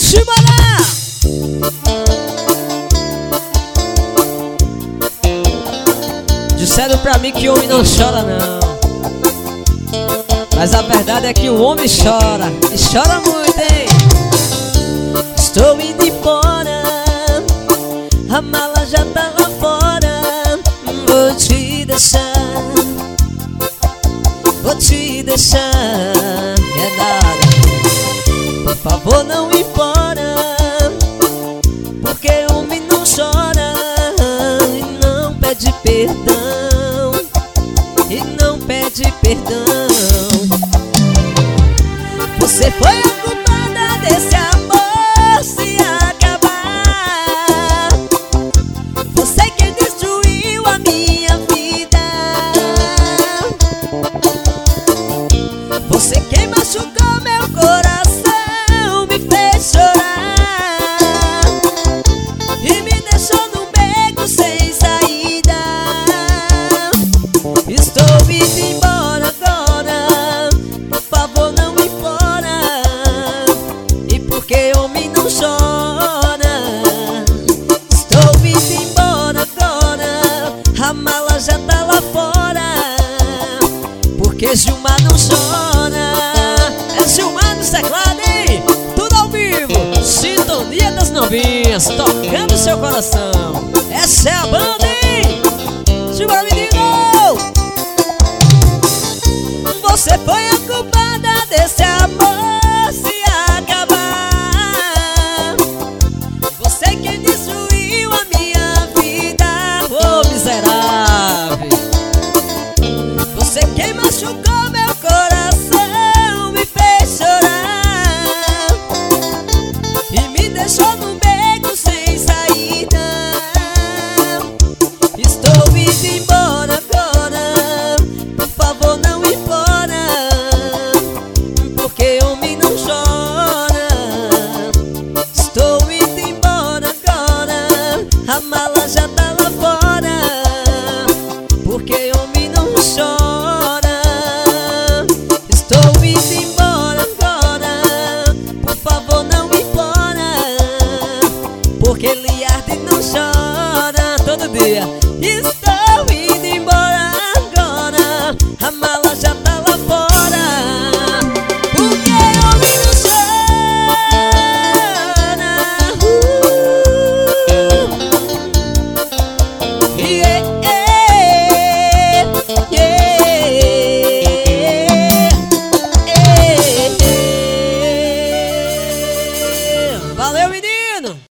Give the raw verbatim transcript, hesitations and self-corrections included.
Simbora! Disseram pra mim que homem não chora não, mas a verdade é que o homem chora, e chora muito, hein? Estou indo embora, a mala já tá lá fora. Vou te deixar, vou te deixar. É nada, por favor não embora, porque homem não chora e não pede perdão, e não pede perdão. Você foi a culpada desse amor se acabar. Você que destruiu a minha vida, você que machucou meu coração, me fez chorar e me deixou num beco sem saída. Estou indo embora agora, por favor não me fora, e porque homem não chora. Estou indo embora agora, a mala já tá lá fora, porque Gilmar não chora. É Gilmar no teclado, hein? Tudo ao vivo, sintonia das novinhas, tocando seu coração. Essa é a banda, hein? Gilmar, menino! Você foi a culpada desse amor se acabar. Você que destruiu a minha vida, ô miserável. Você que machucou meu coração, me fez chorar e me deixou num beco sem saída. Estou indo embora agora, por favor não embora, porque homem não chora. Estou indo embora agora, a mala já tá lá fora, porque homem não chora. Estou indo embora agora, por favor não embora, porque Liarde não chora todo dia. Estou indo embora agora, a mala já tá lá fora, porque homem não chora. uh, yeah, yeah, yeah. Valeu, menino!